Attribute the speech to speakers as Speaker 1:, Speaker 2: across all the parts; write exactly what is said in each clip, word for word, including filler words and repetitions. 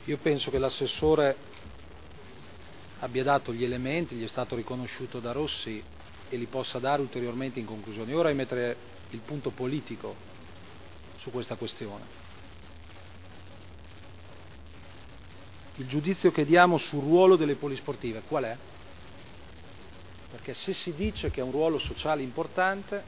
Speaker 1: Io penso che l'assessore abbia dato gli elementi, gli è stato riconosciuto da Rossi e li possa dare ulteriormente in conclusione. Ora rimettere il punto politico su questa questione. Il giudizio che diamo sul ruolo delle polisportive qual è? Perché se si dice che è un ruolo sociale importante,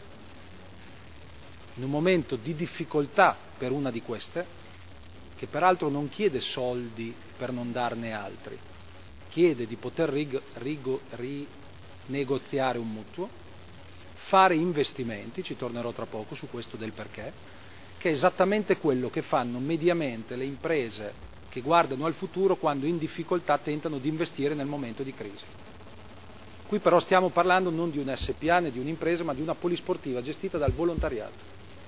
Speaker 1: in un momento di difficoltà per una di queste, che peraltro non chiede soldi per non darne altri, chiede di poter rig- rigo- rinegoziare un mutuo, fare investimenti, ci tornerò tra poco su questo del perché, che è esattamente quello che fanno mediamente le imprese che guardano al futuro quando in difficoltà tentano di investire nel momento di crisi. Qui però stiamo parlando non di un S P A né di un'impresa, ma di una polisportiva gestita dal volontariato.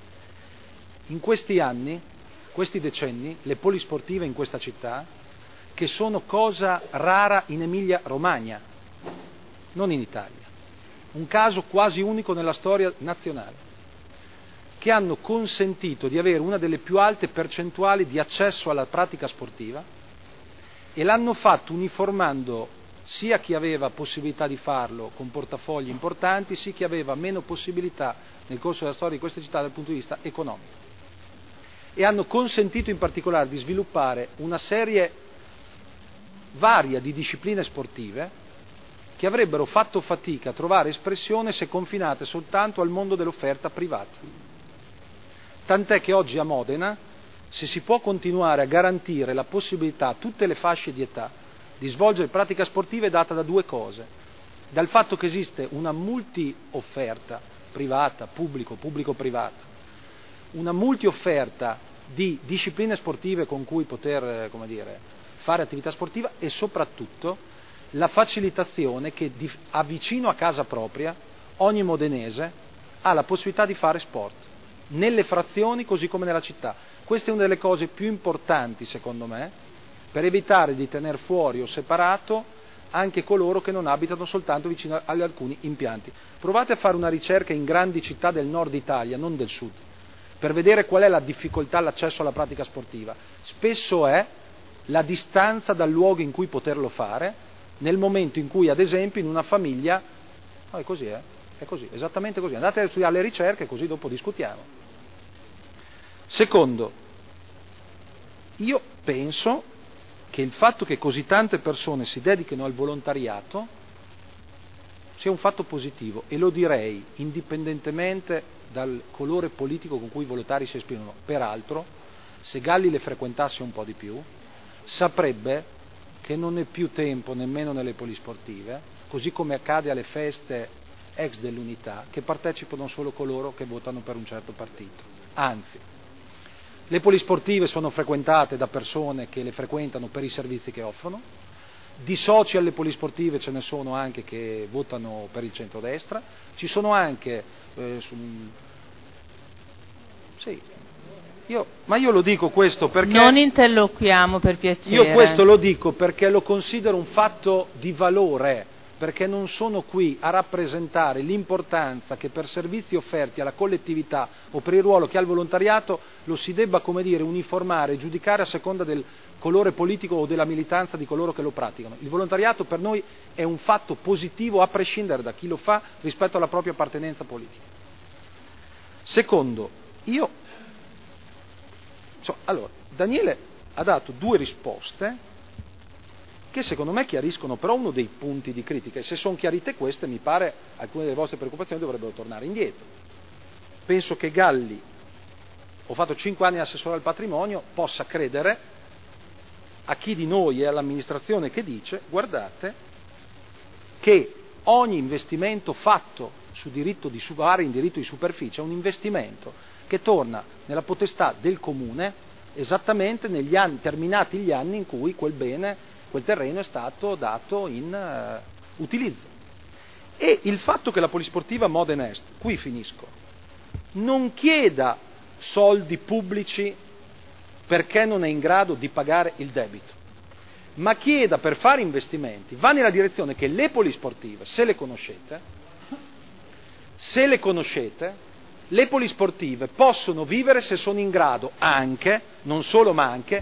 Speaker 1: In questi anni, questi decenni, le polisportive in questa città, che sono cosa rara in Emilia-Romagna, non in Italia, un caso quasi unico nella storia nazionale, che hanno consentito di avere una delle più alte percentuali di accesso alla pratica sportiva e l'hanno fatto uniformando sia chi aveva possibilità di farlo con portafogli importanti, sia chi aveva meno possibilità nel corso della storia di questa città dal punto di vista economico. E hanno consentito in particolare di sviluppare una serie varia di discipline sportive che avrebbero fatto fatica a trovare espressione se confinate soltanto al mondo dell'offerta privata. Tant'è che oggi a Modena, se si può continuare a garantire la possibilità a tutte le fasce di età di svolgere pratica sportiva, è data da due cose: dal fatto che esiste una multi-offerta privata, pubblico, pubblico-privata, una multi-offerta di discipline sportive con cui poter, come dire, fare attività sportiva, e soprattutto la facilitazione che di, a vicino a casa propria ogni modenese ha la possibilità di fare sport, nelle frazioni così come nella città. Questa è una delle cose più importanti, secondo me, per evitare di tener fuori o separato anche coloro che non abitano soltanto vicino ad alcuni impianti. Provate a fare una ricerca in grandi città del nord Italia, non del sud, per vedere qual è la difficoltà all'accesso alla pratica sportiva. Spesso è la distanza dal luogo in cui poterlo fare, nel momento in cui, ad esempio, in una famiglia, no, è così, eh? È così, esattamente così. Andate a studiare le ricerche, così dopo discutiamo. Secondo, io penso che il fatto che così tante persone si dedichino al volontariato sia un fatto positivo, e lo direi indipendentemente dal colore politico con cui i volontari si esprimono. Peraltro, se Galli le frequentasse un po' di più, saprebbe che non è più tempo nemmeno nelle polisportive, così come accade alle feste ex dell'Unità, che partecipano solo coloro che votano per un certo partito. Anzi, le polisportive sono frequentate da persone che le frequentano per i servizi che offrono, di soci alle polisportive ce ne sono anche che votano per il centrodestra, ci sono anche eh, su, sì, io, ma io lo dico questo perché
Speaker 2: non interloquiamo, per piacere.
Speaker 1: Io questo lo dico perché lo considero un fatto di valore, perché non sono qui a rappresentare l'importanza che per servizi offerti alla collettività o per il ruolo che ha il volontariato lo si debba, come dire, uniformare e giudicare a seconda del colore politico o della militanza di coloro che lo praticano. Il volontariato per noi è un fatto positivo a prescindere da chi lo fa rispetto alla propria appartenenza politica. Secondo, io cioè, allora, Daniele ha dato due risposte che secondo me chiariscono però uno dei punti di critica, e se sono chiarite queste mi pare alcune delle vostre preoccupazioni dovrebbero tornare indietro. Penso che Galli, ho fatto cinque anni assessore al patrimonio, possa credere a chi di noi è all'amministrazione che dice: guardate che ogni investimento fatto su diritto di area in diritto di superficie è un investimento che torna nella potestà del comune esattamente negli anni, terminati gli anni in cui quel bene, quel terreno è stato dato in uh, utilizzo. E il fatto che la polisportiva Modena Est, qui finisco, non chieda soldi pubblici perché non è in grado di pagare il debito, ma chieda per fare investimenti, va nella direzione che le polisportive, se le conoscete, se le conoscete, le polisportive possono vivere se sono in grado anche, non solo ma anche,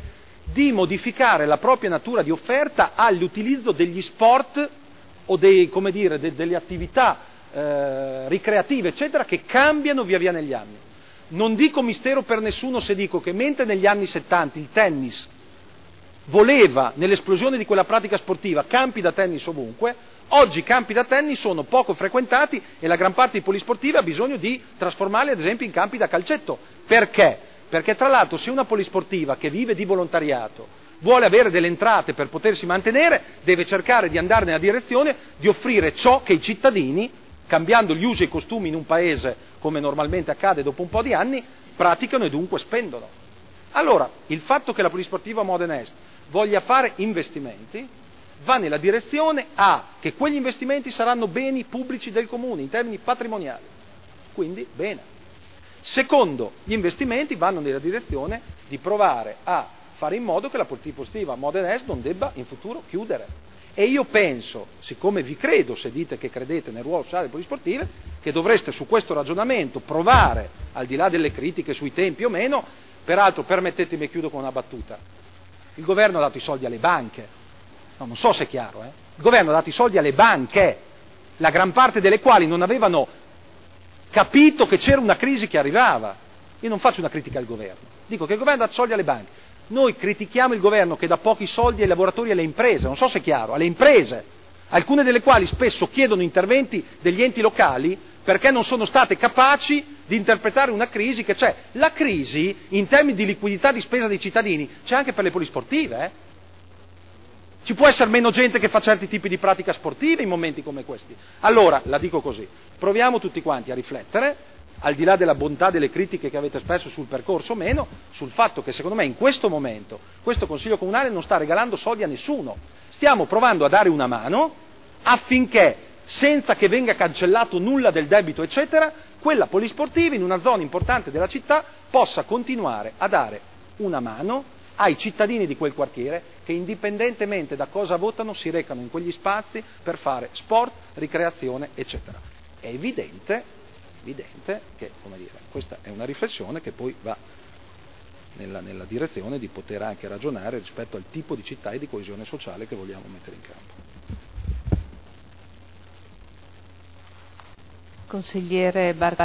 Speaker 1: di modificare la propria natura di offerta all'utilizzo degli sport o dei, come dire, de, delle attività eh, ricreative, eccetera, che cambiano via via negli anni. Non dico mistero per nessuno se dico che mentre negli anni settanta il tennis voleva, nell'esplosione di quella pratica sportiva, campi da tennis ovunque, oggi i campi da tennis sono poco frequentati e la gran parte dei polisportivi ha bisogno di trasformarli ad esempio in campi da calcetto. Perché? Perché tra l'altro se una polisportiva che vive di volontariato vuole avere delle entrate per potersi mantenere, deve cercare di andare nella direzione di offrire ciò che i cittadini, cambiando gli usi e i costumi in un paese, come normalmente accade dopo un po' di anni, praticano e dunque spendono. Allora, il fatto che la polisportiva Modena Est voglia fare investimenti va nella direzione A, che quegli investimenti saranno beni pubblici del comune in termini patrimoniali, quindi bene. Secondo, gli investimenti vanno nella direzione di provare a fare in modo che la polisportiva Modena Est non debba in futuro chiudere. E io penso, siccome vi credo se dite che credete nel ruolo sociale delle polisportive, che dovreste su questo ragionamento provare, al di là delle critiche sui tempi o meno, peraltro permettetemi e chiudo con una battuta, il governo ha dato i soldi alle banche, no, non so se è chiaro, eh? Il governo ha dato i soldi alle banche, la gran parte delle quali non avevano capito che c'era una crisi che arrivava. Io non faccio una critica al governo, dico che il governo ha dato soldi alle banche. Noi critichiamo il governo che dà pochi soldi ai lavoratori e alle imprese, non so se è chiaro, alle imprese, alcune delle quali spesso chiedono interventi degli enti locali perché non sono state capaci di interpretare una crisi che c'è. La crisi, in termini di liquidità di spesa dei cittadini, c'è anche per le polisportive. Eh? Ci può essere meno gente che fa certi tipi di pratica sportiva in momenti come questi. Allora, la dico così, proviamo tutti quanti a riflettere, al di là della bontà delle critiche che avete espresso sul percorso o meno, sul fatto che secondo me in questo momento questo Consiglio Comunale non sta regalando soldi a nessuno. Stiamo provando a dare una mano affinché, senza che venga cancellato nulla del debito, eccetera, quella polisportiva in una zona importante della città possa continuare a dare una mano ai cittadini di quel quartiere che indipendentemente da cosa votano si recano in quegli spazi per fare sport, ricreazione, eccetera. È evidente evidente che, come dire, questa è una riflessione che poi va nella, nella direzione di poter anche ragionare rispetto al tipo di città e di coesione sociale che vogliamo mettere in campo.
Speaker 2: Consigliere Bartolini.